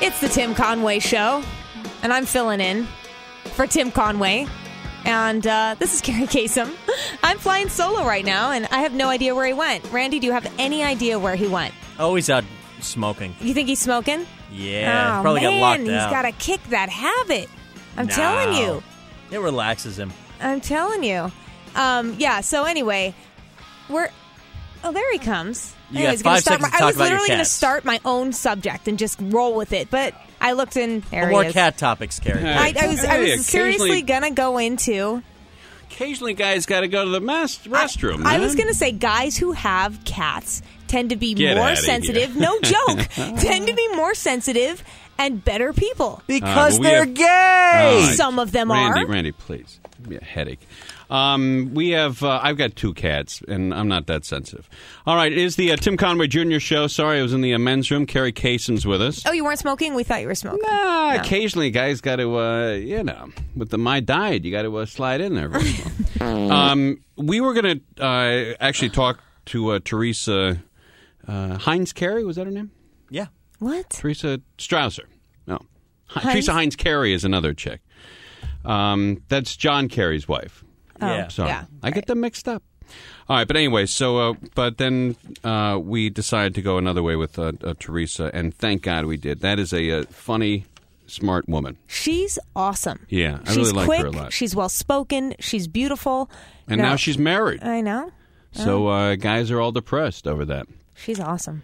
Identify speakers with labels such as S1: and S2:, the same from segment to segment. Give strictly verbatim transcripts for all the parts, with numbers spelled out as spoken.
S1: It's the Tim Conway Show, and I'm filling in for Tim Conway. And uh, this is Carrie Kasem. I'm flying solo right now, and I have no idea where he went. Randy, do you have any idea where he went?
S2: Oh, he's out smoking.
S1: You think he's smoking?
S2: Yeah,
S1: oh,
S2: probably
S1: man,
S2: got locked
S1: he's
S2: out.
S1: got to kick that habit. I'm
S2: no.
S1: telling you.
S2: It relaxes him.
S1: I'm telling you. Um, yeah, so anyway, we're... Oh, there he comes.
S2: You
S1: Anyways,
S2: got five
S1: start
S2: seconds
S1: my,
S2: to talk
S1: I was
S2: about your
S1: literally going to
S2: cats.
S1: start my own subject and just roll with it, but I looked in... There
S2: Well,
S1: he
S2: more
S1: is.
S2: cat topics, Carrie.
S1: I, I was, I
S3: Hey,
S1: was seriously going to go into...
S3: Occasionally, guys got to go to the mas- restroom.
S1: I, I
S3: man.
S1: was going to say guys who have cats tend to be
S3: Get
S1: more
S3: outta
S1: sensitive.
S3: here.
S1: No joke. Tend to be more sensitive and better people.
S2: Because
S3: Uh, we
S2: they're
S3: have-
S2: gay!
S3: All right.
S1: Some of them
S3: Randy,
S1: are.
S3: Randy, please. Give me a headache. Um, we have, uh, I've got two cats, and I'm not that sensitive. All right, it is the uh, Tim Conway Junior Show. Sorry, I was in the uh, men's room. Carrie Kasem's with us.
S1: Oh, you weren't smoking? We thought you were smoking.
S3: Nah,
S1: No.
S3: occasionally, guys got to, uh, you know, with the my diet, you got to uh, slide in there. Very well. um, we were going to uh, actually talk to uh, Teresa uh, Heinz Carey. Was that her name?
S2: Yeah.
S1: What?
S3: Teresa Strausser. No. Hi-
S1: Heinz?
S3: Teresa Heinz Carey is another chick. Um, that's John Kerry's wife.
S1: Oh,
S2: Yeah.
S3: Sorry.
S1: yeah.
S3: I get them mixed up. All right, but anyway, so, uh, but then uh, we decided to go another way with uh, uh, Teresa, and thank God we did. That is a uh, funny, smart woman.
S1: She's awesome.
S3: Yeah, I
S1: she's
S3: really like
S1: quick,
S3: her a lot.
S1: She's well-spoken. She's beautiful.
S3: And
S1: No,
S3: now she's married.
S1: I know.
S3: So uh, guys are all depressed over that.
S1: She's awesome.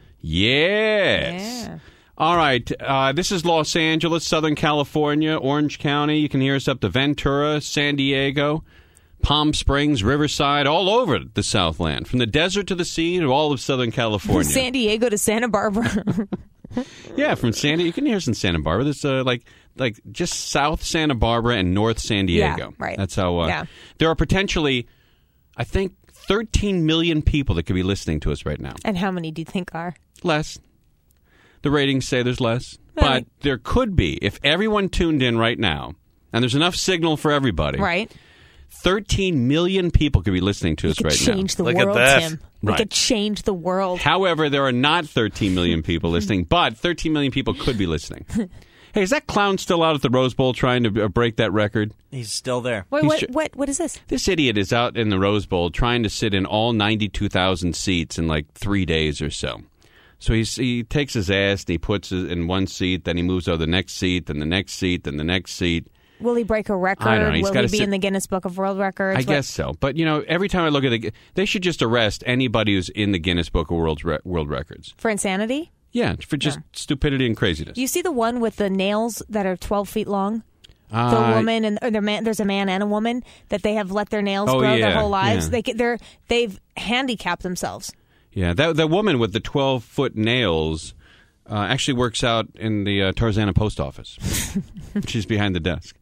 S3: Yes.
S1: Yeah.
S3: All right. Uh, this is Los Angeles, Southern California, Orange County. You can hear us up to Ventura, San Diego, Palm Springs, Riverside, all over the Southland, from the desert to the sea to all of Southern California.
S1: From San Diego to Santa Barbara.
S3: Yeah, from San Diego. You can hear us in Santa Barbara. There's uh, like like just South Santa Barbara and North San Diego.
S1: Yeah, right.
S3: That's how. Uh,
S1: Yeah.
S3: There are potentially, I think, thirteen million people that could be listening to us right now.
S1: And how many do you think are?
S3: Less. The ratings say there's less.
S1: Well,
S3: But there could be, if everyone tuned in right now, and there's enough signal for everybody,
S1: Right.
S3: thirteen million people could be listening to
S1: We
S3: us
S1: could
S3: right
S1: change the
S2: Look at
S1: world,
S2: that.
S1: Tim. We
S3: Right.
S1: could change the world.
S3: now. However, there are not thirteen million people listening, but thirteen million people could be listening. Hey, is that clown still out at the Rose Bowl trying to uh, break that record?
S2: He's still there.
S1: Wait,
S3: He's
S1: what,
S3: ju-
S1: what, what is this?
S3: This idiot is out in the Rose Bowl trying to sit in all ninety-two thousand seats in like three days or so. So he's, he takes his ass and he puts it in one seat, then he moves over the next seat, then the next seat, then the next seat.
S1: Will he break a record?
S3: I don't know. He's
S1: Will
S3: gotta
S1: he be
S3: sit-
S1: in the Guinness Book of World Records?
S3: I
S1: What-
S3: guess so. But, you know, every time I look at the... They should just arrest anybody who's in the Guinness Book of World, Re- World Records.
S1: For insanity?
S3: Yeah, for just stupidity and craziness.
S1: You see the one with the nails that are twelve feet long? The
S3: Uh,
S1: woman and or the man, there's a man and a woman that they have let their nails
S3: Oh,
S1: grow their
S3: yeah,
S1: whole lives.
S3: yeah.
S1: They ca- they're they've handicapped themselves.
S3: Yeah, that, that woman with the twelve-foot nails uh, actually works out in the uh, Tarzana post office. She's behind the desk.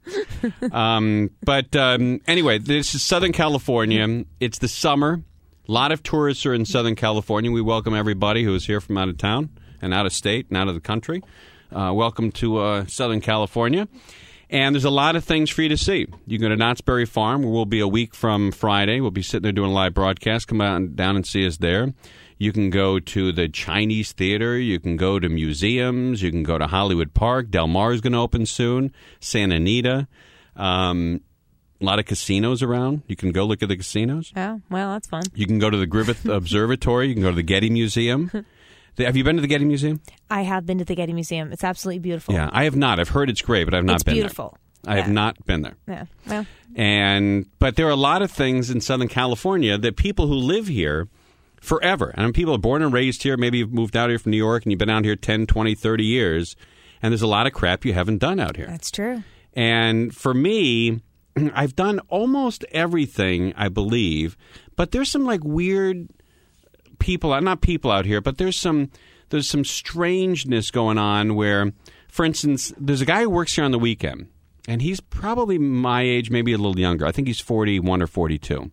S3: Um, but um, anyway, this is Southern California. It's the summer. A lot of tourists are in Southern California. We welcome everybody who is here from out of town and out of state and out of the country. Uh, welcome to uh, Southern California. And there's a lot of things for you to see. You can go to Knott's Berry Farm, where we'll be a week from Friday. We'll be sitting there doing a live broadcast. Come out and down and see us there. You can go to the Chinese Theater. You can go to museums. You can go to Hollywood Park. Del Mar is going to open soon. Santa Anita. Um, a lot of casinos around. You can go look at the casinos.
S1: Oh, well, that's fun.
S3: You can go to the Griffith Observatory. You can go to the Getty Museum. The- have you been to the Getty Museum?
S1: I have been to the Getty Museum. It's absolutely beautiful.
S3: Yeah, I have not. I've heard it's great, but I've not
S1: It's
S3: been
S1: beautiful.
S3: there. I have
S1: Yeah.
S3: not been there.
S1: Yeah. Well,
S3: And but there are a lot of things in Southern California that people who live here forever, and people are born and raised here, maybe you've moved out here from New York and you've been out here ten, twenty, thirty years, and there's a lot of crap you haven't done out here.
S1: that's true.
S3: And for me, I've done almost everything, I believe, but there's some like weird people, not people out here, but there's some there's some strangeness going on where, for instance, there's a guy who works here on the weekend, and he's probably my age, maybe a little younger. I think he's forty-one or forty-two.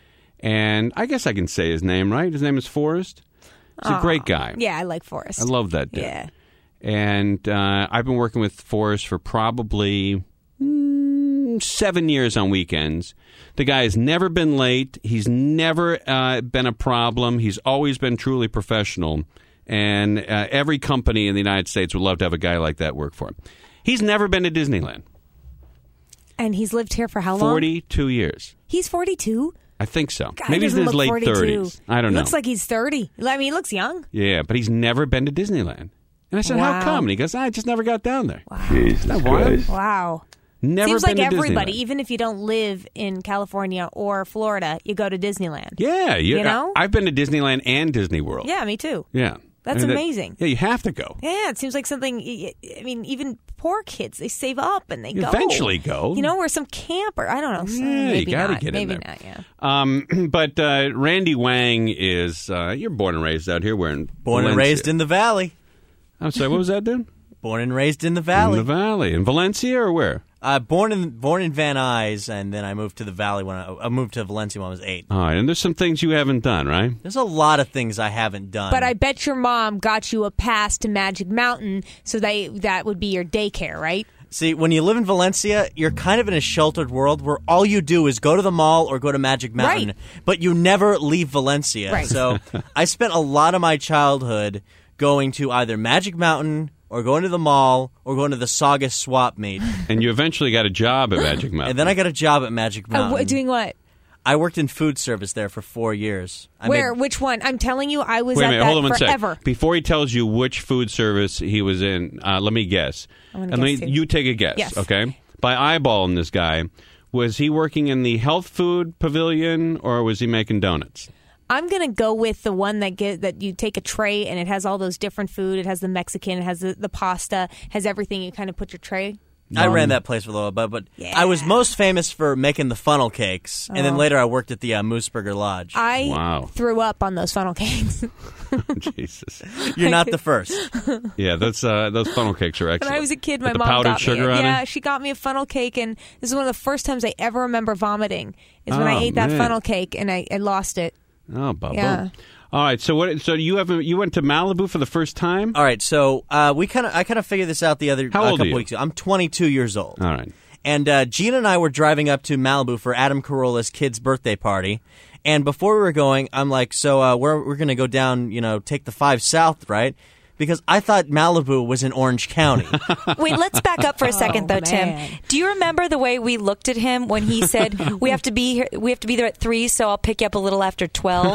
S3: And I guess I can say his name, right? His name is Forrest. He's a great guy.
S1: Yeah, I like Forrest.
S3: I love that dude.
S1: Yeah.
S3: And uh, I've been working with Forrest for probably mm, seven years on weekends. The guy has never been late. He's never uh, been a problem. He's always been truly professional. and uh, every company in the United States would love to have a guy like that work for him. He's never been to Disneyland.
S1: And he's lived here for how long?
S3: forty-two years.
S1: He's forty-two?
S3: I think so.
S1: God,
S3: Maybe he's in his
S1: look
S3: late
S1: forty-two.
S3: thirties. I don't
S1: he
S3: know.
S1: Looks like he's thirty. I mean, he looks young.
S3: Yeah, but he's never been to Disneyland. And I said,
S1: Wow.
S3: how come? And he goes, I just never got down there.
S1: Wow.
S4: Jesus
S3: Isn't that wild?
S4: Christ.
S1: Wow.
S3: Never
S1: Seems
S3: been
S1: like
S3: to
S1: everybody,
S3: Disneyland.
S1: even if you don't live in California or Florida, you go to Disneyland.
S3: Yeah, you,
S1: You know?
S3: I, I've been to Disneyland and Disney World.
S1: Yeah, me too.
S3: Yeah.
S1: That's
S3: I mean, that-
S1: amazing.
S3: yeah, you have to go.
S1: Yeah, it seems like something. I mean, even poor kids, they save up and they
S3: You
S1: go.
S3: eventually go.
S1: You know, or some camper. I don't know. so
S3: Yeah, you
S1: maybe
S3: gotta
S1: not.
S3: get in
S1: maybe
S3: there.
S1: not. Yeah.
S3: Um, but uh, Randy Wang is, uh, you're born and raised out here. We're in
S2: Born and
S3: Valencia.
S2: raised in the Valley.
S3: I'm sorry, what was that, dude?
S2: Born and raised in the Valley.
S3: In the Valley. In Valencia or where?
S2: Uh, born in born in Van Nuys, and then I moved to the Valley when I, I moved to Valencia when I was eight.
S3: All right, and there's some things you haven't done, right?
S2: There's a lot of things I haven't done.
S1: But I bet your mom got you a pass to Magic Mountain, so they that would be your daycare, right?
S2: See, when you live in Valencia, you're kind of in a sheltered world where all you do is go to the mall or go to Magic Mountain,
S1: Right.
S2: but you never leave Valencia.
S1: Right.
S2: So I spent a lot of my childhood going to either Magic Mountain or going to the mall or going to the Saugus swap meet.
S3: And you eventually got a job at Magic Mountain.
S2: And then I got a job at Magic
S1: Uh,
S2: Mountain.
S1: wh- doing what?
S2: I worked in food service there for four years. I
S1: Where?
S2: made-
S1: Which one? I'm telling you, I was
S3: Wait a
S1: at
S3: minute,
S1: that
S3: hold on one
S1: forever.
S3: sec. Before he tells you which food service he was in, uh, let me guess.
S1: I'm gonna
S3: and
S1: guess
S3: let
S1: too.
S3: you take a guess,
S1: Yes.
S3: okay? By eyeballing this guy, was he working in the health food pavilion or was he making donuts?
S1: I'm gonna go with the one that get that you take a tray and it has all those different food. It has the Mexican, it has the, the pasta, has everything. You kind of put your tray.
S2: I ran that place for a little bit, but
S1: Yeah.
S2: I was most famous for making the funnel cakes, and then
S1: Oh.
S2: later I worked at the uh, Mooseburger Lodge.
S1: I
S3: Wow.
S1: threw up on those funnel cakes.
S3: Jesus.
S2: You're not the first.
S3: Yeah, that's uh, those funnel cakes are excellent.
S1: When I was a kid, my
S3: With the
S1: mom
S3: powdered
S1: got
S3: sugar
S1: me.
S3: on
S1: Yeah,
S3: it?
S1: she got me a funnel cake, and this is one of the first times I ever remember vomiting. Is when I
S3: Oh,
S1: ate that
S3: man.
S1: funnel cake and I, I lost it.
S3: Oh, Bubba.
S1: Yeah.
S3: All right, so what? So you haven't you went to Malibu for the first time?
S2: All right, so uh, we kind of I kind of figured this out the other
S3: How
S2: a
S3: old are
S2: couple
S3: you?
S2: weeks ago. I'm twenty-two years old.
S3: All right.
S2: And uh, Gina and I were driving up to Malibu for Adam Carolla's kid's birthday party. And before we were going, I'm like, so uh, we're we're gonna go down, you know, take the five south, right? Because I thought Malibu was in Orange County.
S5: Wait, let's back up for a second,
S1: Oh,
S5: though, Tim.
S1: man.
S5: Do you remember the way we looked at him when he said, "We have to be here. We have to be there at three, so I'll pick you up a little after twelve"?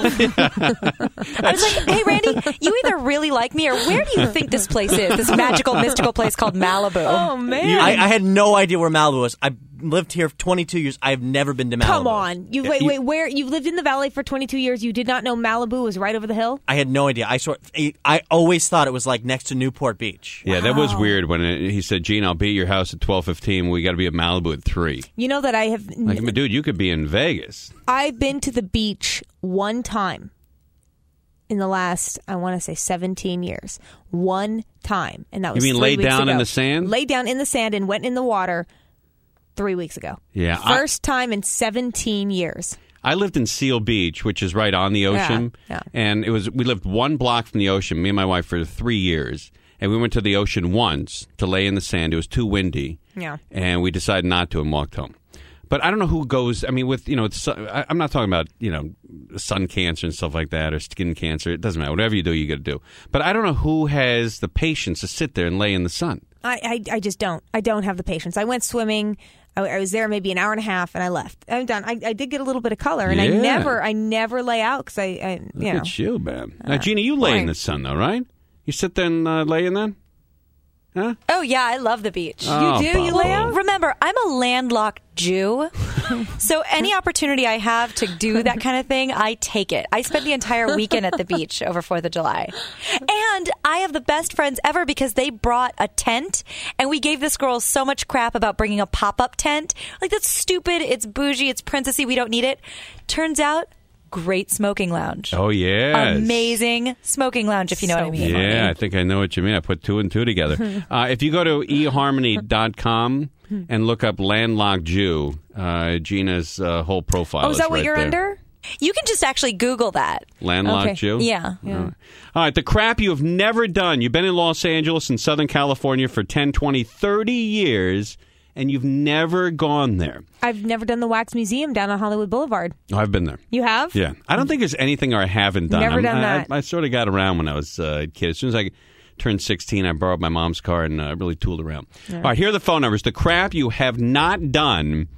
S5: I was like, "Hey, Randy, you either really like me, or where do you think this place is? This magical, mystical place called Malibu?"
S1: Oh man!
S2: I, I had no idea where Malibu was. I lived here for twenty-two years. I've never been to Malibu.
S1: Come on, you wait,
S3: you-
S1: wait. Where you've lived in the valley for twenty-two years? You did not know Malibu was right over the hill?
S2: I had no idea. I sort I always thought it was like next to Newport Beach.
S3: Yeah, that was weird when it, he said, "Gene, I'll be at your house at twelve fifteen. We got to be at Malibu at three."
S1: You know that I have.
S3: Like, dude, you could be in Vegas.
S1: I've been to the beach one time in the last, I want to say, seventeen years. One time, and that was
S3: mean
S1: three
S3: laid
S1: weeks
S3: down in
S1: ago.
S3: the sand?
S1: Laid down in the sand and went in the water three weeks ago.
S3: Yeah, I-
S1: First time in seventeen years.
S3: I lived in Seal Beach, which is right on the ocean,
S1: Yeah,
S3: and it was we lived one block from the ocean. Me and my wife for three years, and we went to the ocean once to lay in the sand. It was too windy,
S1: Yeah.
S3: and we decided not to and walked home. But I don't know who goes. I mean, with you know, it's, I, I'm not talking about you know sun cancer and stuff like that or skin cancer. It doesn't matter. Whatever you do, you got to do. But I don't know who has the patience to sit there and lay in the sun.
S1: I, I, I just don't. I don't have the patience. I went swimming. I, I was there maybe an hour and a half, and I left. I'm done. I, I did get a little bit of color, and I
S3: Yeah.
S1: never, I never lay out because I, I,
S3: Look
S1: you know.
S3: at you, man. Now, Gina, you lay in
S1: boring.
S3: the sun though, right? You sit there and uh, lay in that? Huh?
S5: Oh yeah, I love the beach.
S3: Oh,
S1: do? You
S3: Bubba.
S1: lay out?
S5: Remember, I'm a landlocked Jew, so any opportunity I have to do that kind of thing, I take it. I spent the entire weekend at the beach over fourth of July. And I have the best friends ever because they brought a tent, and we gave this girl so much crap about bringing a pop-up tent. Like, that's stupid, it's bougie, it's princessy, we don't need it. Turns out, great smoking lounge.
S3: Oh yeah,
S5: Amazing smoking lounge, if you know what I mean.
S3: Yeah, I think I know what you mean. I put two and two together. uh, if you go to e harmony dot com and look up Landlocked Jew, uh, Gina's uh, whole profile
S1: Oh, is that what
S3: right
S1: you're
S3: there.
S1: under?
S5: You can just actually Google that.
S3: Landlocked
S1: Okay.
S3: Jew?
S5: Yeah.
S3: All right. All right, the crap you have never done. You've been in Los Angeles and Southern California for ten, twenty, thirty years, and you've never gone there.
S1: I've never done the Wax Museum down on Hollywood Boulevard.
S3: Oh, I've been there.
S1: You have?
S3: Yeah. I don't think there's anything I haven't done.
S1: Never
S3: I'm-
S1: done
S3: I,
S1: that.
S3: I, I sort of got around when I was uh, a kid. As soon as I turned sixteen, I borrowed my mom's car and uh, really tooled around. All right, here are the phone numbers. The crap you have not done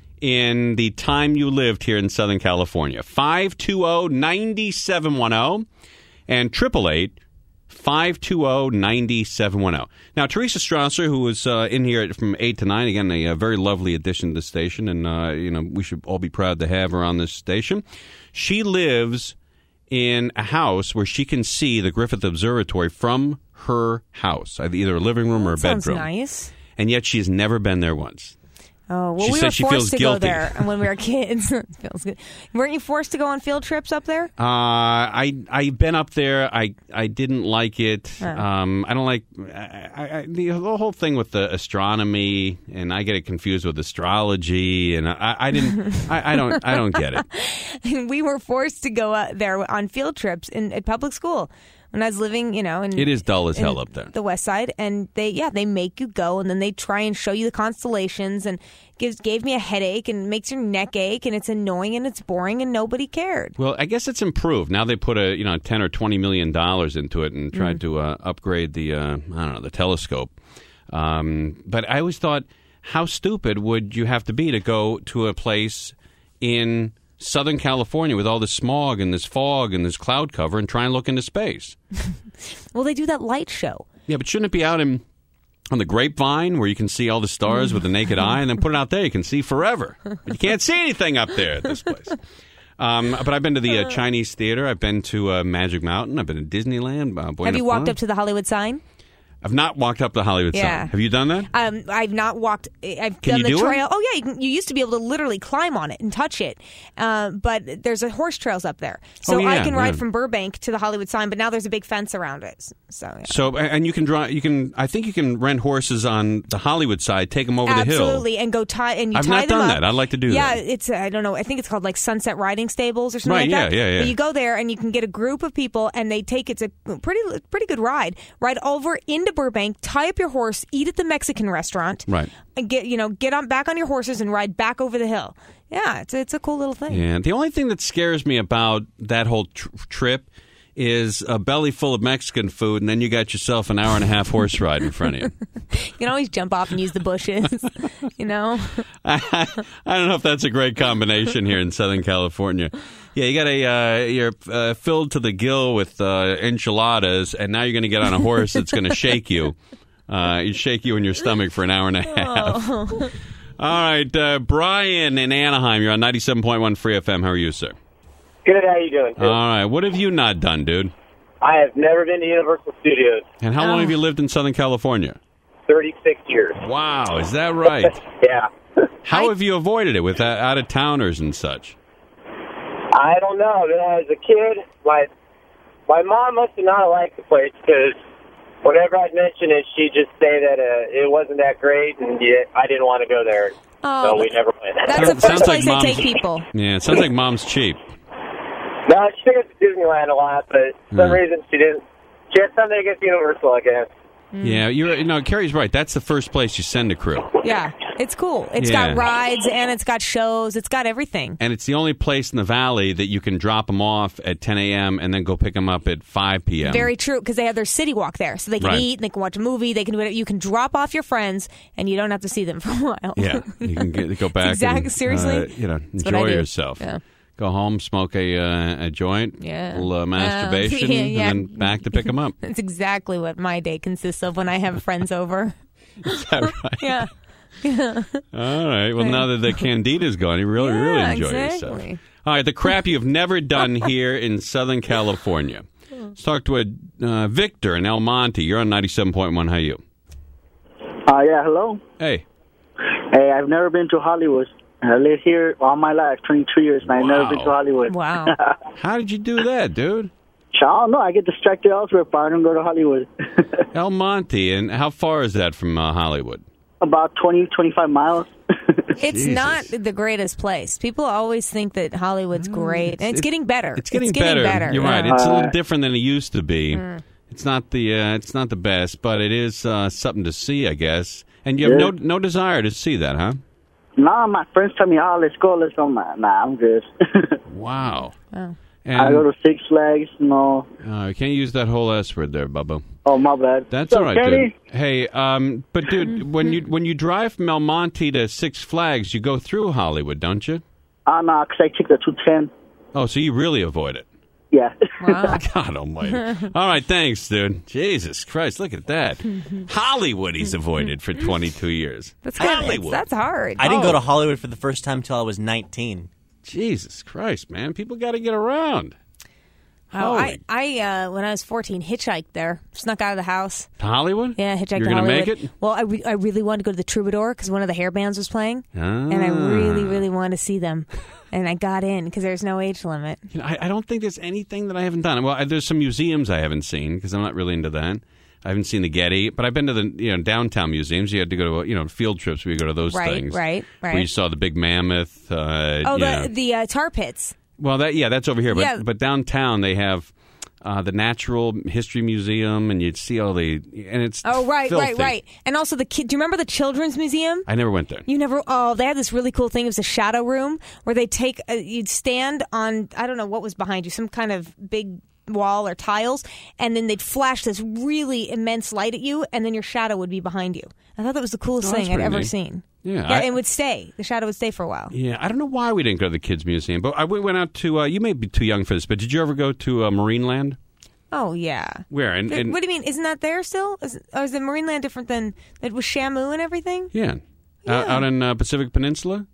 S3: in the time you lived here in Southern California. five two zero, nine seven one zero and eight eight eight, five two zero, nine seven one zero. Now, Teresa Strasser, who was uh, in here from eight to nine, again, a, a very lovely addition to the station, and uh, you know we should all be proud to have her on this station. She lives in a house where she can see the Griffith Observatory from her house, either a living room or a
S1: Sounds
S3: bedroom.
S1: nice.
S3: And yet she's never been there once.
S1: Oh, well,
S3: She
S1: we
S3: said
S1: were
S3: she
S1: forced
S3: feels
S1: to
S3: guilty.
S1: go there when we were kids. It feels good. Weren't you forced to go on field trips up there?
S3: Uh, I I've been up there. I I didn't like it.
S1: Oh.
S3: Um, I don't like I, I, the whole thing with the astronomy, and I get it confused with astrology, and I, I didn't. I, I don't. I don't get it.
S1: We were forced to go uh, there on field trips in at public school when I was living, you know, in
S3: It is dull as
S1: in
S3: hell up there.
S1: the West Side, and they yeah they make you go, and then they try and show you the constellations, and gives gave me a headache and makes your neck ache, and it's annoying and it's boring, and nobody cared.
S3: Well, I guess it's improved now. They put a you know ten or twenty million dollars into it and tried to uh, upgrade the uh, I don't know the telescope. Um, but I always thought, how stupid would you have to be to go to a place in Southern California with all this smog and this fog and this cloud cover and try and look into space?
S1: Well, they do that light show.
S3: Yeah, but shouldn't it be out in on the Grapevine where you can see all the stars with the naked eye, and then put it out there you can see forever? But you can't see anything up there at this place. Um, but I've been to the uh, Chinese Theater. I've been to uh, Magic Mountain. I've been to Disneyland. Uh, Buena
S1: Have you walked
S3: Park.
S1: up to the Hollywood sign?
S3: I've not walked up the Hollywood
S1: Yeah.
S3: sign. Have you done that?
S1: Um, I've not walked. I've
S3: Can
S1: done
S3: you
S1: the
S3: do it?
S1: trail. Oh yeah, you, can, you used to be able to literally climb on it and touch it. Uh, but there's a horse trails up there, so
S3: Oh, yeah,
S1: I can ride
S3: yeah.
S1: from Burbank to the Hollywood sign. But now there's a big fence around it. So yeah.
S3: So, and you can draw. You can. I think you can rent horses on the Hollywood side. Take them over the hill.
S1: Absolutely, and go tie and you
S3: I've
S1: tie
S3: not
S1: them
S3: done
S1: up.
S3: that. I'd like to do
S1: yeah,
S3: that.
S1: Yeah, it's uh, I don't know. I think it's called like Sunset Riding Stables or something
S3: Right,
S1: like
S3: yeah,
S1: that.
S3: yeah, yeah.
S1: But you go there and you can get a group of people, and they take it's a pretty pretty good ride. Ride over into Burbank, tie up your horse, eat at the Mexican restaurant,
S3: Right.
S1: and get you know get on back on your horses and ride back over the hill. Yeah, it's it's a cool little thing.
S3: Yeah. The only thing that scares me about that whole tr- trip is a belly full of Mexican food, and then you got yourself an hour and a half horse ride in front of you.
S1: You can always jump off and use the bushes, you know.
S3: I, I don't know if that's a great combination here in Southern California. Yeah, you got a uh, you're uh, filled to the gill with uh, enchiladas, and now you're going to get on a horse that's going to shake you. Uh, it shake you in your stomach for an hour and a half.
S1: Oh.
S3: All right, uh, Brian in Anaheim, you're on ninety-seven point one Free F M. How are you, sir?
S4: Good, how you doing?
S3: All right, what have you not done, dude?
S4: I have never been to Universal Studios.
S3: And how long
S1: Oh.
S3: have you lived in Southern California?
S4: thirty-six years.
S3: Wow, is that right?
S4: Yeah.
S3: How have you avoided it with uh, out-of-towners and such?
S4: I don't know. As a kid, my my mom must have not liked the place because whenever I'd mention it, she'd just say that uh, it wasn't that great, and yeah, I didn't want to go there.
S1: Oh,
S4: so we never went.
S1: That's
S3: Sounds-
S1: the first
S3: sounds like
S1: place I
S3: mom's-
S1: take people.
S3: Yeah, it sounds like mom's cheap.
S4: No, she took us to Disneyland a lot, but for some
S3: Hmm.
S4: reason she didn't. She had something against Universal, I guess.
S3: Yeah, you're, you know, Carrie's right. That's the first place you send a crew.
S1: Yeah, it's cool. It's
S3: Yeah.
S1: got rides and it's got shows. It's got everything.
S3: And it's the only place in the valley that you can drop them off at ten a.m. and then go pick them up at five p.m.
S1: Very true, because they have their city walk there, so they can
S3: Right.
S1: eat, and they can watch a movie, they can do whatever. You can drop off your friends, and you don't have to see them for a while.
S3: Yeah, you can get, go back
S1: Exact-
S3: and,
S1: seriously?
S3: uh, you know,
S1: That's what I
S3: enjoy
S1: do.
S3: yourself.
S1: Yeah.
S3: Go home, smoke a uh, a joint,
S1: Yeah.
S3: a little uh, masturbation,
S1: yeah, yeah.
S3: and then back to pick them up.
S1: That's exactly what my day consists of when I have friends over.
S3: Is that right?
S1: Yeah.
S3: All right. Well, now that the Candida's gone, you really, really
S1: Yeah,
S3: enjoy
S1: exactly.
S3: yourself. All right. The crap you've never done here in Southern California. Let's talk to a uh, Victor in El Monte. You're on ninety-seven point one. How are you?
S6: Uh, yeah, hello.
S3: Hey.
S6: Hey, I've never been to Hollywood. I live here all my life, twenty-two years, and I've never
S3: Wow.
S6: been to Hollywood.
S1: Wow.
S3: How did you do that, dude?
S6: So, I don't know. I get distracted elsewhere, but I don't go to Hollywood.
S3: El Monte. And how far is that from uh, Hollywood?
S6: About twenty, twenty-five miles.
S1: It's
S3: Jesus.
S1: not the greatest place. People always think that Hollywood's great, and it's
S3: it-
S1: getting better.
S3: It's getting, better. You're
S1: yeah.
S3: right. It's a little
S6: Uh,
S3: different than it used to be. It's not the uh, it's not the best, but it is uh, something to see, I guess. And you have
S6: Yeah.
S3: no no desire to see that, huh?
S6: Nah, my friends tell me, oh, let's go, let's go. Nah, nah, I'm good.
S3: Wow.
S1: Oh.
S3: And
S6: I go to Six Flags, no.
S3: uh, you can't use that whole S word there, Bubba.
S6: Oh, my bad.
S3: That's
S6: So,
S3: all right,
S6: Kenny?
S3: dude. Hey, um, but dude, when you when you drive from El Monte to Six Flags, you go through Hollywood, don't you?
S6: Uh, nah, because I took the two ten.
S3: Oh, so you really avoid it.
S6: Yeah.
S1: Wow.
S3: God almighty. All right, thanks, dude. Jesus Christ, look at that. Hollywood he's avoided for twenty-two years.
S1: That's good.
S3: Hollywood.
S1: That's hard.
S2: I didn't go
S3: Oh.
S2: to Hollywood for the first time till I was nineteen.
S3: Jesus Christ, man. People got to get around.
S1: Oh, I,
S3: Holy-
S1: I uh, when I was fourteen, hitchhiked there. Snuck out of the house.
S3: To Hollywood?
S1: Yeah, hitchhiked
S3: You're
S1: to
S3: gonna
S1: Hollywood.
S3: make it?
S1: Well, I, re- I really wanted to go to the Troubadour because one of the hair bands was playing,
S3: Ah.
S1: and I really, really wanted to see them. And I got in because there's no age limit.
S3: You know, I, I don't think there's anything that I haven't done. Well, I, there's some museums I haven't seen because I'm not really into that. I haven't seen the Getty, but I've been to the you know downtown museums. You had to go to you know field trips where you go to those
S1: Right,
S3: things.
S1: right,
S3: Where you
S1: right.
S3: saw the big mammoth. Uh,
S1: Oh,
S3: you know.
S1: the the uh, tar pits.
S3: Well, that yeah, that's over here. But
S1: Yeah.
S3: but downtown they have uh, the Natural History Museum, and you'd see all the and it's
S1: Oh, right,
S3: filthy.
S1: right, right. And also the kid. Do you remember the Children's Museum?
S3: I never went there.
S1: You never. Oh, they had this really cool thing. It was a shadow room where they take. Uh, you'd stand on. I don't know what was behind you. Some kind of big wall or tiles, and then they'd flash this really immense light at you, and then your shadow would be behind you. I thought that was the coolest
S3: Oh, that's
S1: thing I'd
S3: pretty
S1: ever
S3: neat.
S1: seen.
S3: Yeah,
S1: yeah
S3: I-
S1: and it would stay. The shadow would stay for a while.
S3: Yeah, I don't know why we didn't go to the kids museum, but I we went out to. Uh, you may be too young for this, but did you ever go to uh, Marineland?
S1: Oh yeah.
S3: Where and,
S1: Th-
S3: and
S1: what do you mean? Isn't that there still? Is, or is the Marineland different than that with Shamu and everything?
S3: yeah, Out, out in uh, Pacific Peninsula.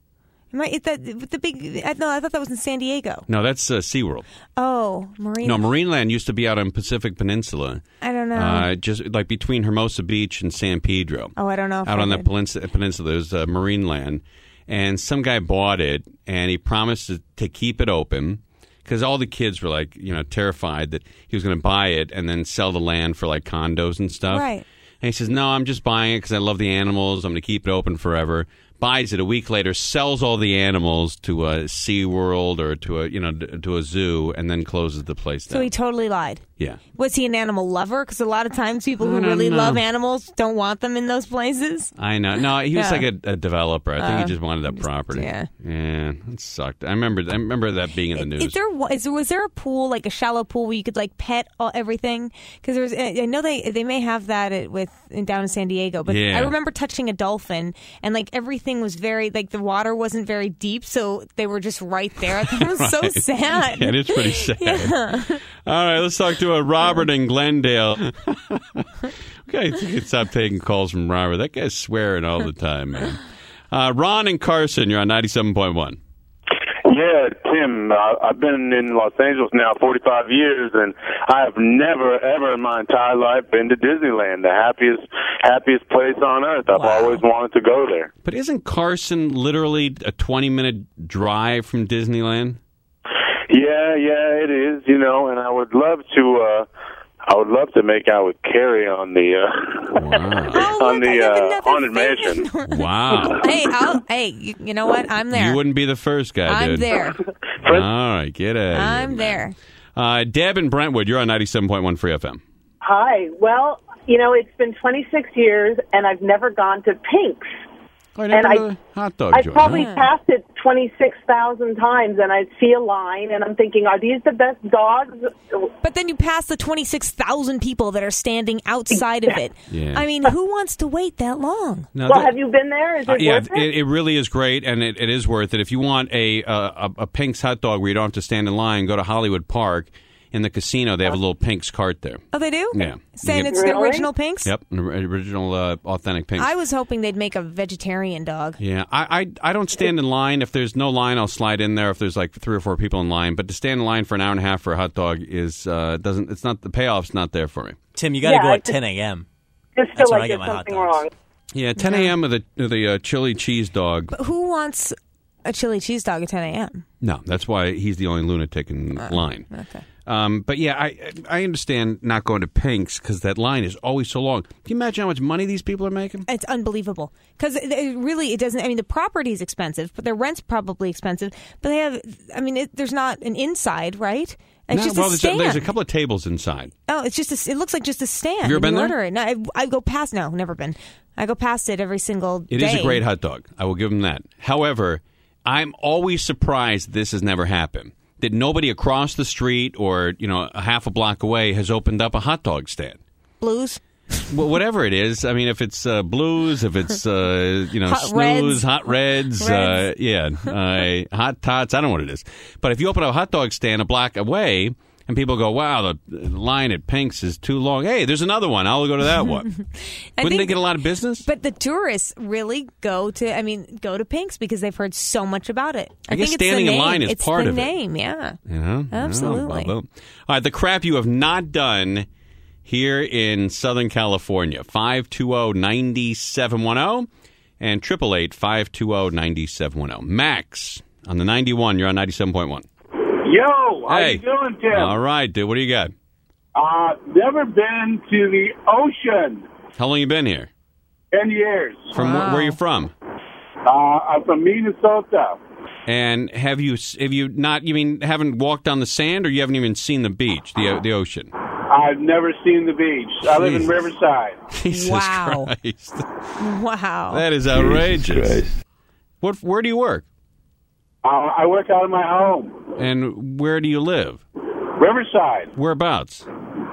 S1: Am I, is that with the big? I, no, I thought that was in San Diego.
S3: No, that's uh, SeaWorld.
S1: Oh, Marine.
S3: No, Marineland used to be out on Pacific Peninsula,
S1: I don't know.
S3: uh, just like between Hermosa Beach and San Pedro.
S1: oh, I don't know. If
S3: out
S1: I
S3: on the
S1: did.
S3: peninsula, peninsula there's uh, Marineland, and some guy bought it, and he promised to, to keep it open because all the kids were like, you know, terrified that he was going to buy it and then sell the land for like condos and stuff.
S1: Right.
S3: And he says, "No, I'm just buying it because I love the animals. I'm going to keep it open forever." Buys it a week later, sells all the animals to a SeaWorld or to a you know d- to a zoo, and then closes the place down.
S1: So he totally lied.
S3: yeah.
S1: Was he an animal lover? Because a lot of times people
S3: I
S1: who
S3: don't
S1: really
S3: know.
S1: love animals don't want them in those places.
S3: I know. No, he was
S1: Yeah.
S3: like a, a developer. I think
S1: Uh,
S3: he just wanted that property.
S1: yeah.
S3: Yeah, it sucked. I remember. I remember that being in the news.
S1: Is there wa- is, was there a pool, like a shallow pool, where you could like pet all, everything? Because there's, I know they they may have that at, with in, down in San Diego, but
S3: Yeah.
S1: I remember touching a dolphin and like everything was very like the water wasn't very deep, so they were just right there. I thought it was so
S3: Right.
S1: sad.
S3: Yeah, it is pretty sad.
S1: Yeah.
S3: All right, let's talk to a Robert in Glendale. Okay, I think you can stop taking calls from Robert. That guy's swearing all the time, man. Uh, Ron and Carson, you're on ninety-seven point one.
S7: Yeah, Tim, uh, I've been in Los Angeles now forty-five years, and I have never, ever in my entire life been to Disneyland, the happiest, happiest place on earth. I've
S1: Wow.
S7: always wanted to go there.
S3: But isn't Carson literally a twenty-minute drive from Disneyland?
S7: Yeah, yeah, it is, you know, and I would love to, uh, I would love to make out with Carrie on the, uh,
S3: Wow.
S1: Oh,
S7: on
S1: look, I
S7: the
S1: have
S7: uh,
S1: another
S7: Haunted
S1: thing.
S7: Mansion.
S3: Wow.
S1: Hey, I'll, hey, you, you know what? I'm there.
S3: You wouldn't be the first guy,
S1: I'm
S3: dude.
S1: there.
S3: All right, get out of here,
S1: I'm
S3: man.
S1: there.
S3: Uh, Deb in Brentwood, you're on ninety-seven point one Free F M.
S8: Hi. Well, you know, it's been twenty-six years, and I've never gone to Pink's.
S3: Oh, I never
S8: And
S3: been
S8: I-
S3: to the hot dog
S8: I've
S3: joint,
S8: probably
S3: huh?
S8: passed it twenty-six thousand times, and I see a line, and I'm thinking, are these the best dogs?
S1: But then you pass the twenty-six thousand people that are standing outside of it.
S3: Yeah.
S1: I mean, who wants to wait that long?
S3: No,
S8: Well,
S3: that-
S8: have you been there? Is it
S3: Uh, yeah,
S8: worth it?
S3: it, it really is great, and it, it is worth it. If you want a, uh, a a Pink's hot dog where you don't have to stand in line, go to Hollywood Park. In the casino, they have a little Pink's cart there.
S1: Oh, they do?
S3: Yeah.
S1: Saying
S3: You
S1: it's
S3: get-
S1: the
S8: Really?
S1: original Pinks?
S3: Yep, an original, uh, authentic Pink's.
S1: I was hoping they'd make a vegetarian dog.
S3: Yeah, I, I I don't stand in line. If there's no line, I'll slide in there. If there's like three or four people in line, but to stand in line for an hour and a half for a hot dog is uh, doesn't. It's not the payoff's not there for me.
S2: Tim, you got to
S8: Yeah,
S2: go
S8: I
S2: at
S8: just-
S2: ten a.m.
S8: Just
S2: That's
S8: feel
S2: when I
S8: like
S2: get
S8: there's
S2: my hot
S8: something
S2: dogs.
S8: wrong.
S3: Yeah, ten a.m. with the the uh, chili cheese dog.
S1: But who wants a chili cheese dog at ten a.m.?
S3: No, that's why he's the only lunatic in line.
S1: Okay.
S3: Um, but yeah, I I understand not going to Pink's because that line is always so long. Can you imagine how much money these people are making?
S1: It's unbelievable because it, it really it doesn't. I mean, the property is expensive, but their rent's probably expensive. But they have. I mean, it, there's not an inside, right? It's
S3: No,
S1: just
S3: well,
S1: a
S3: there's,
S1: stand.
S3: there's a couple of tables inside.
S1: Oh, it's just. A, it looks like just a stand.
S3: Have you ever
S1: and
S3: been
S1: order
S3: there?
S1: it. No, I, I go past. No, never been. I go past it every single
S3: It
S1: day.
S3: is a great hot dog. I will give them that. However, I'm always surprised this has never happened. That nobody across the street or, you know, a half a block away has opened up a hot dog stand.
S1: Blues.
S3: Well, whatever it is. I mean, if it's uh, Blues, if it's, uh, you know,
S1: Hot
S3: Snooze,
S1: Reds.
S3: Hot Reds,
S1: Reds.
S3: Uh, yeah, uh, Hot Tots, I don't know what it is. But if you open up a hot dog stand a block away and people go, wow, the line at Pink's is too long. Hey, there's another one. I'll go to that one.
S1: I
S3: Wouldn't
S1: think-
S3: they get a lot of business?
S1: But the tourists really go to, I mean, go to Pink's because they've heard so much about it.
S3: I guess
S1: think it's
S3: standing
S1: the
S3: in
S1: name.
S3: line is
S1: it's
S3: part
S1: the
S3: of it.
S1: name, yeah.
S3: You know?
S1: Absolutely.
S3: Oh, All right, the crap you have not done here in Southern California. five two zero, nine seven one zero and eight eight eight, five two zero, nine seven one zero. Max, on the ninety-one, you're on ninety-seven point one.
S9: Yo, how
S3: Hey.
S9: you doing, Tim?
S3: All right, dude, what do you got?
S9: Uh, never been to the ocean
S3: How long you been here?
S9: in years.
S3: From where, where are you from?
S9: Uh, I'm from Minnesota.
S3: And have you have you not, you mean, haven't walked on the sand, or you haven't even seen the beach, the the ocean?
S9: I've never seen the beach. I live in
S3: Jesus.
S9: Riverside.
S3: Jesus
S1: Wow.
S3: Christ.
S1: Wow.
S3: That is outrageous. What? Where do you work?
S9: Uh, I work out of my home.
S3: And where do you live?
S9: Riverside.
S3: Whereabouts?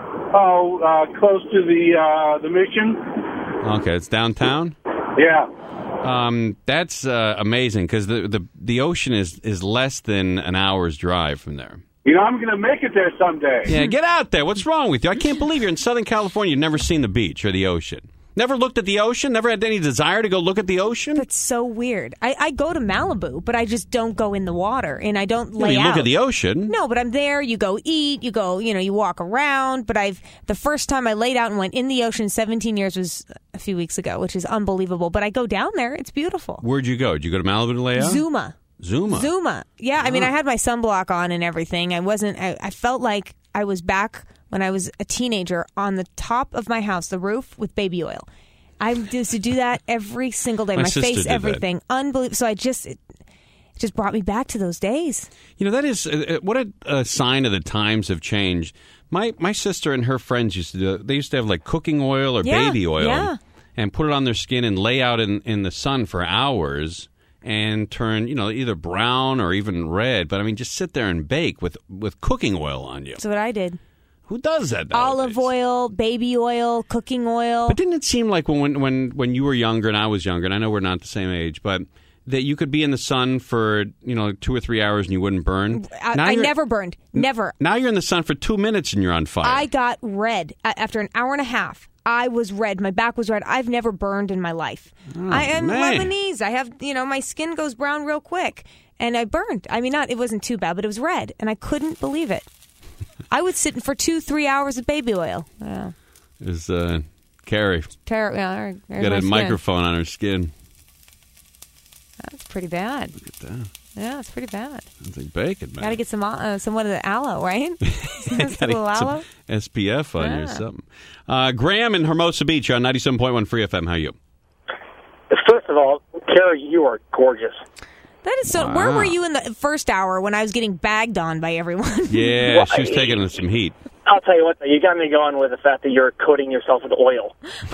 S9: Oh, uh, close to the uh, the mission.
S3: Okay, it's downtown.
S9: Yeah.
S3: Um, that's uh, amazing because the, the the ocean is, is less than an hour's drive from there.
S9: You know, I'm going to make it there someday.
S3: Yeah, get out there. What's wrong with you? I can't believe you're in Southern California. You've never seen the beach or the ocean. Never looked at the ocean? Never had any desire to go look at the ocean?
S1: That's so weird. I, I go to Malibu, but I just don't go in the water, and I don't lay
S3: you
S1: out.
S3: look at the ocean.
S1: No, but I'm there. You go eat. You go, you know, you walk around. But I've the first time I laid out and went in the ocean, seventeen years was a few weeks ago, which is unbelievable. But I go down there. It's beautiful.
S3: Where'd you go? Did you go to Malibu to lay out?
S1: Zuma.
S3: Zuma.
S1: Zuma. Yeah, I mean, I had my sunblock on and everything. I wasn't. I, I felt like I was back when I was a teenager on the top of my house, the roof, with baby oil. I used to do that every single day.
S3: My
S1: My,
S3: sister
S1: face,
S3: did that.
S1: everything. Unbelievable. So I just, it just brought me back to those days.
S3: You know, that is uh, what a, a sign of the times have changed. My my sister and her friends used to do They used to have like cooking oil or
S1: Yeah,
S3: baby oil
S1: yeah.
S3: and put it on their skin and lay out in, in the sun for hours and turn, you know, either brown or even red. But I mean, just sit there and bake with, with cooking oil on you.
S1: That's what I did.
S3: Who does that nowadays?
S1: Olive oil, baby oil, cooking oil.
S3: But didn't it seem like when, when when you were younger and I was younger, and I know we're not the same age, but that you could be in the sun for, you know, two or three hours and you wouldn't burn?
S1: I,
S3: Now
S1: I
S3: you're-
S1: never burned. Never.
S3: Now you're in the sun for two minutes and you're on fire.
S1: I got red A- after an hour and a half. I was red. My back was red. I've never burned in my life. I am
S3: Oh, man.
S1: Lebanese. I have, you know, my skin goes brown real quick. And I burned. I mean, not, it wasn't too bad, but it was red. And I couldn't believe it. I would sit for two, three hours of baby oil. Yeah.
S3: Is uh, Carrie
S1: Ter- yeah, there- there's
S3: got
S1: my
S3: a
S1: skin.
S3: microphone on her skin?
S1: That's pretty bad.
S3: Look at that.
S1: Yeah, it's pretty bad.
S3: It's like bacon, man.
S1: Got to get some uh, somewhat of the aloe, right? Some
S3: Gotta
S1: little
S3: get some
S1: aloe.
S3: S P F on you or
S1: Yeah.
S3: something. Uh, Graham in Hermosa Beach, you're on ninety-seven point one Free F M. How are you?
S10: First of all, Carrie, you are gorgeous.
S1: That is so.
S3: Wow.
S1: Where were you in the first hour when I was getting bagged on by everyone?
S3: Yeah,
S10: Well,
S3: she was
S10: I-
S3: taking some heat.
S10: I'll tell you what, though, you got me going with the fact that you're coating yourself with oil.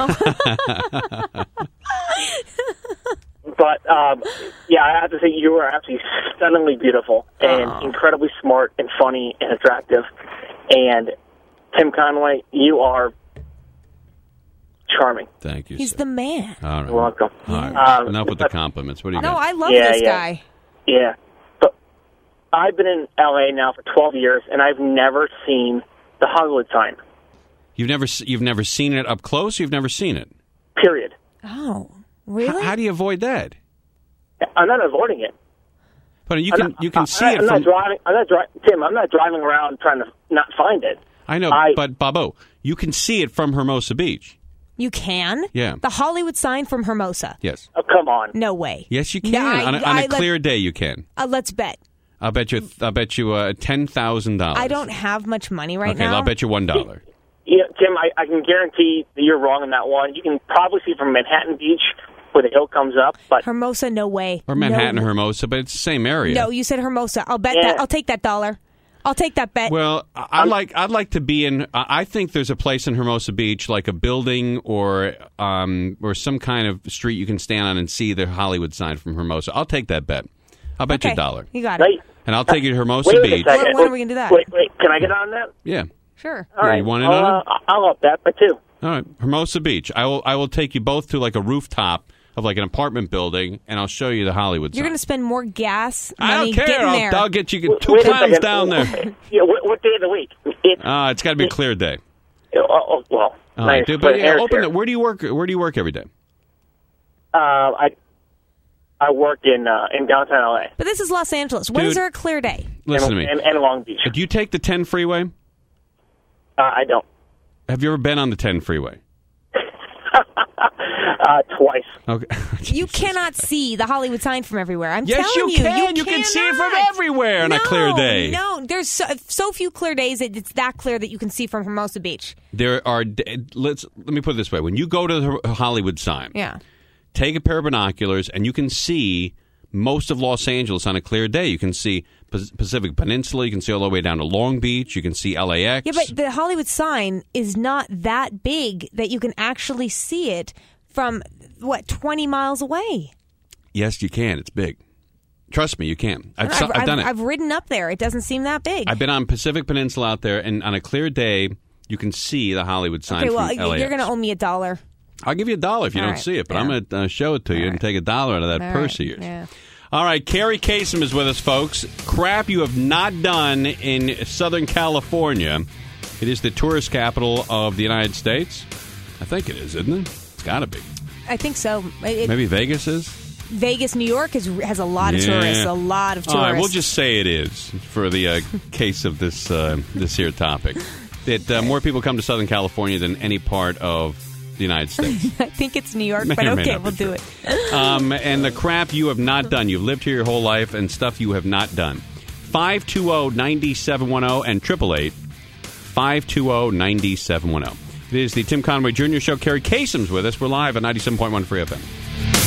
S10: But, um, yeah, I have to say you are absolutely stunningly beautiful and
S1: Aw.
S10: incredibly smart and funny and attractive. And Tim Conway, you are charming.
S3: Thank you.
S1: He's
S3: sir.
S1: the man.
S3: All right.
S10: You're welcome.
S3: All right.
S10: Um,
S3: Enough with the compliments. What do you
S1: No,
S3: got?
S1: I love
S10: Yeah,
S1: this
S10: yeah.
S1: guy.
S10: Yeah. But I've been in L A now for twelve years, and I've never seen the Hollywood sign,
S3: You've never s- you've never seen it up close. You've never seen it.
S10: period.
S1: Oh, really?
S3: H- how do you avoid that?
S10: I'm not avoiding it.
S3: But you
S10: I'm
S3: can
S10: not-
S3: you can
S10: I-
S3: see
S10: I'm
S3: it
S10: not
S3: from.
S10: driving. I'm not driving, Tim. I'm not driving around trying to not find it.
S3: I know,
S10: I-
S3: but Bobo, you can see it from Hermosa Beach.
S1: You can?
S3: Yeah.
S1: The Hollywood sign from Hermosa.
S3: Yes.
S10: Oh, come on.
S1: No way.
S3: Yes, you can.
S1: No, I-
S3: on a, on
S1: I
S3: a
S1: let-
S3: clear day, you can.
S1: Uh, let's bet.
S3: I'll bet you. I'll bet you uh, ten thousand dollars.
S1: I don't have much money right
S3: okay,
S1: now.
S3: I'll bet you one dollar.
S10: Yeah, Tim, I, I can guarantee that you're wrong on that one. You can probably see from Manhattan Beach where the hill comes up, but
S1: Hermosa, no way.
S3: Or Manhattan
S1: no.
S3: or Hermosa, but it's the same area.
S1: No, you said Hermosa. I'll bet
S10: Yeah.
S1: that. I'll take that dollar. I'll take that bet.
S3: Well, I- I'd like I'd like to be in. I I think there's a place in Hermosa Beach, like a building or um or some kind of street you can stand on and see the Hollywood sign from Hermosa. I'll take that bet. I'll bet you
S1: Okay.
S3: a dollar,
S1: You got it.
S10: Wait,
S3: and I'll take you to Hermosa
S10: wait a
S3: Beach.
S10: second.
S1: When- when are we gonna do that?
S10: Wait, wait. Can I get on that?
S3: Yeah,
S1: Sure.
S10: All
S3: Yeah,
S10: right.
S3: you want in
S10: I'll,
S3: on it?
S10: uh, I'll up that, but too.
S3: All right, Hermosa Beach. I will I will take you both to like a rooftop of like an apartment building, and I'll show you the Hollywood
S1: You're
S3: sign.
S1: going to spend more gas
S3: I
S1: money
S3: don't care.
S1: getting there.
S3: I'll, I'll get you
S10: Wait
S3: two
S10: a
S3: times
S10: second.
S3: down there.
S10: Yeah, what, what day of the week? It's
S3: Uh, it's got to be a clear day.
S10: oh, oh, well.
S3: All right,
S10: nice,
S3: dude. But yeah,
S10: air's
S3: open
S10: here.
S3: it. Where do you work? Where do you work every day?
S10: Uh, I I work in uh, in downtown L A.
S1: But this is Los Angeles. When
S3: Dude.
S1: is there a clear day?
S3: Listen
S10: and,
S3: to me.
S10: And, and Long Beach.
S3: Do you take the ten freeway?
S10: Uh, I don't.
S3: Have you ever been on the ten freeway?
S10: uh, twice.
S3: Okay.
S1: You cannot see the Hollywood sign from everywhere. I'm
S3: Yes,
S1: telling
S3: you
S1: you.
S3: can. You can see it from
S1: cannot.
S3: everywhere on a
S1: No,
S3: clear day.
S1: No, there's so, so few clear days that it's that clear that you can see from Hermosa Beach.
S3: There are. d- Let's let me put it this way: when you go to the Hollywood sign,
S1: Yeah.
S3: take a pair of binoculars, and you can see most of Los Angeles on a clear day. You can see Pas- Pacific Peninsula. You can see all the way down to Long Beach. You can see L A X.
S1: Yeah, but the Hollywood sign is not that big that you can actually see it from, what, twenty miles away.
S3: Yes, you can. It's big. Trust me, you can. I've,
S1: I've,
S3: I've done it.
S1: I've ridden up there. It doesn't seem that big.
S3: I've been on Pacific Peninsula out there, and on a clear day, you can see the Hollywood sign
S1: okay,
S3: from
S1: well,
S3: L A X.
S1: you're going to owe me a dollar.
S3: I'll give you a dollar if you
S1: All
S3: don't
S1: right,
S3: see it, but
S1: yeah.
S3: I'm going to uh, show it to you
S1: All
S3: and
S1: right.
S3: take a dollar out of that
S1: All
S3: purse
S1: right,
S3: of yours.
S1: yeah.
S3: All right, Carrie Kasem is with us, folks. Crap you have not done in Southern California. It is the tourist capital of the United States. I think it is, isn't it? It's got to be.
S1: I think so. It,
S3: Maybe Vegas is?
S1: Vegas, New York is, has a lot of
S3: Yeah.
S1: tourists. A lot of tourists.
S3: All right, we'll just say it is for the uh, case of this uh, this here topic. That uh, more people come to Southern California than any part of the United States.
S1: I think it's New York,
S3: May
S1: but
S3: or may
S1: okay,
S3: not be
S1: we'll do
S3: true.
S1: it.
S3: Um, and the crap you have not done. You've lived here your whole life, and stuff you have not done. five two zero, nine seven one zero and eight eight eight, five two zero, nine seven one zero. It is the Tim Conway Junior Show. Carrie Kasem's with us. We're live at ninety-seven point one Free F M.